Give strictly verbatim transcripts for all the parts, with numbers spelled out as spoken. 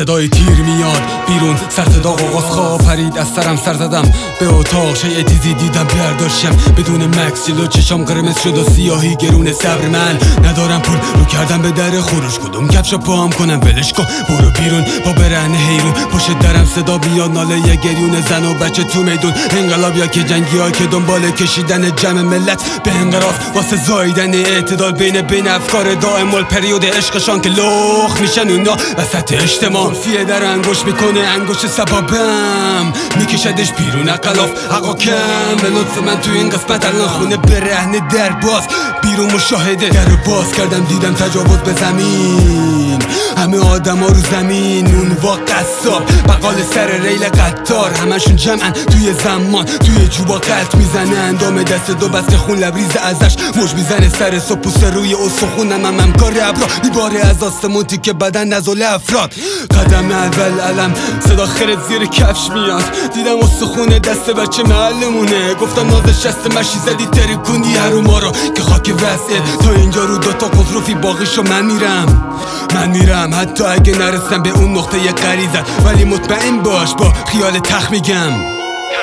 صدای تیر میاد بیرون، سر صدا آغاز خواب پرید، از سرم سر زدم به اتاق، شیء تیزی دیدم برداشتم بدون مکس، جلو چشام قرمز شد و سیاهی گرون صبر من ندارم پول، رو کردم به در خروج، کدوم کفشو پاهم کنم ولش کن برو بیرون با برهنه حیرون، پشت درم صدا بیاد ناله یه گریون زن و بچه تو میدون، انقلاب یا که جنگی ها که دنبال کشیدن جمع ملت به انقراض واسه زایدن اعتدال بین بین افکار دائم الپریود عشقشان که لخ میشن اونا وسط اجتماع، فیه در انگوش میکنه انگوش سبابم میکشدش بیرون اقلاف حقا کم به لطف من تو این قسمت الان خونه برهنه در باز بیرون مشاهده در باز کردم دیدم تجاوز به زمین، همه آدم ها رو زمین نونوا قصاب بقال سر ریل قطار همشون جمعن توی زمان توی جوبا قلط میزنن دام دست دو بسته خون لبریز ازش موج میزنه سر صبح پوست روی استخونم هم همکار ابرا میباره از آسمون تیکه بدن نزل افراد قدم اول علم صدا خرد زیر کفش میاد دیدم استخون دست بچه معلمونه گفتم نازش شست مشی زدی ترکوندی هرو ما رو که خاک وسعه تا اینجا رو دوتا قضروفی باقیشو من میرم من میرم حتی اگه نرسم به اون نقطه غریزه ولی مطمئن باش با خیال تخ میگم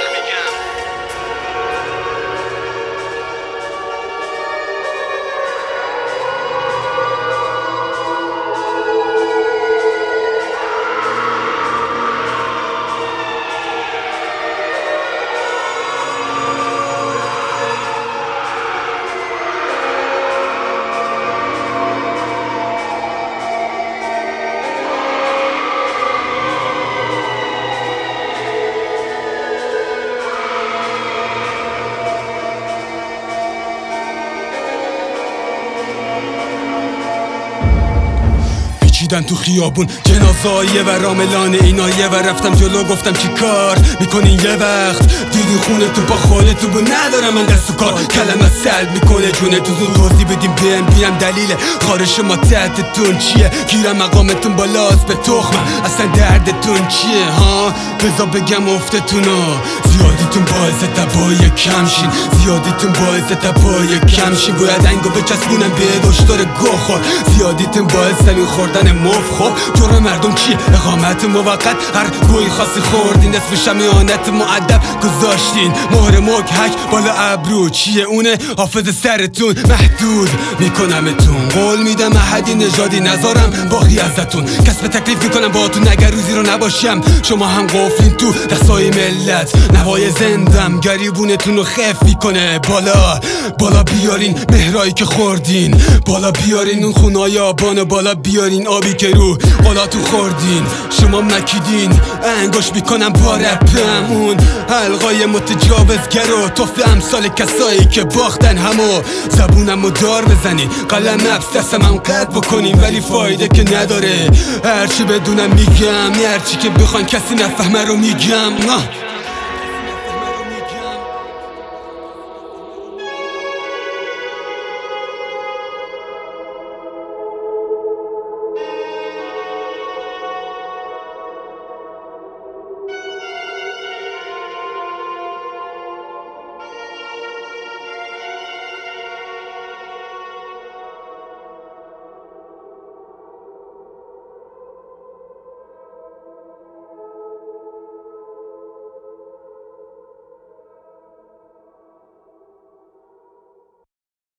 دیدن تو خیابون جنازایه و راملان اینایه و رفتم جلو گفتم چی کار میکنین یه وقت دیدی خونه تو با خاله تو با ندارم من دست و کار کلمه سلب میکنه جونه تو زود توضیح بدیم بیم بیم دلیل خارش ما تحتتون چیه گیرم مقامتون بالاست به تخمم اصلا دردتون چیه ها بذار بگم افتتونا زیادیتون باعث تبای کمشین زیادیتون باعث تبای کمشین باید انگو بچسبونم به دشتار گوخور زیادیتون باعث زمین خوردن مف خب جور مردم چیه اقامت موقت هر گوی خاصی خوردین نصف شمیانت معدب گذاشتین مهر مک حک بالا ابرو چیه اونه حافظ سرتون محدود میکنمتون قول میدم احدی نژادی نذارم باقی ازتون کسب تکلیف میکنم با تو نگر روزی رو نباشم شما هم قفلین تو دستای ملت نوای زندم گریبونتون رو خف میکنه بالا بالا بیارین مهرایی که خوردین بالا بیارین اون خونای آبان بالا بیارین آبی که رو قلاتو خوردین شما مکیدین انگوش میکنم با رپم اون حلقای متجاوزگر و توف امثال کسایی که باختن همو زبونمو دار بزنین قلم نفس دستم هم قد بکنین ولی فایده که نداره هرچی بدونم میگم هرچی که بخوان کسی نفهمه رو میگم